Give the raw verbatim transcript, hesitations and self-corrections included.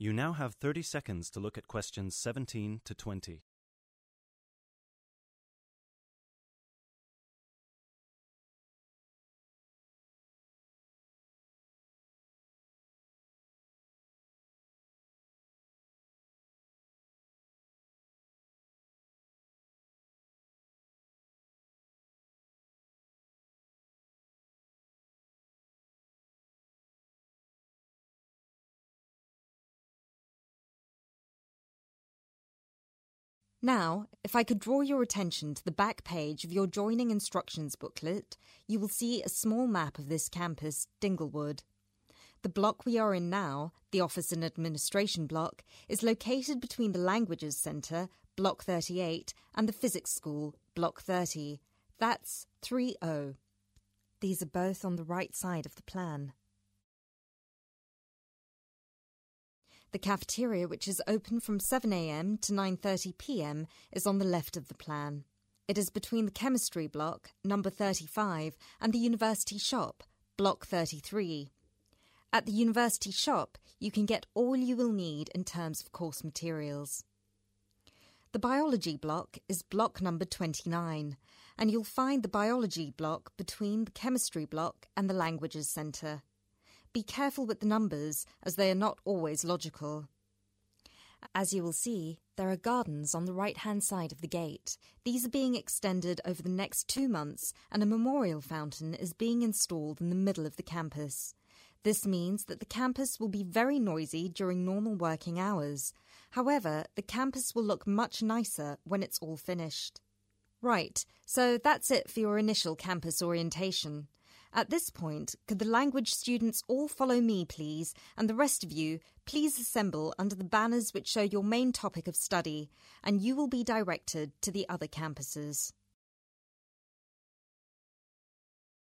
You now have thirty seconds to look at questions seventeen to twenty. Now, if I could draw your attention to the back page of your joining instructions booklet, you will see a small map of this campus, Dinglewood. The block we are in now, the Office and Administration block, is located between the Languages Centre, Block thirty-eight, and the Physics School, Block thirty. That's three oh. These are both on the right side of the plan. The cafeteria, which is open from seven a m to nine thirty p m, is on the left of the plan. It is between the Chemistry block, number thirty-five, and the University shop, block thirty-three. At the University shop, you can get all you will need in terms of course materials. The Biology block is block number twenty-nine, and you'll find the Biology block between the Chemistry block and the Languages Centre. Be careful with the numbers, as they are not always logical. As you will see, there are gardens on the right-hand side of the gate. These are being extended over the next two months, and a memorial fountain is being installed in the middle of the campus. This means that the campus will be very noisy during normal working hours. However, the campus will look much nicer when it's all finished. Right, so that's it for your initial campus orientation. At this point, could the language students all follow me, please, and the rest of you, please assemble under the banners which show your main topic of study, and you will be directed to the other campuses.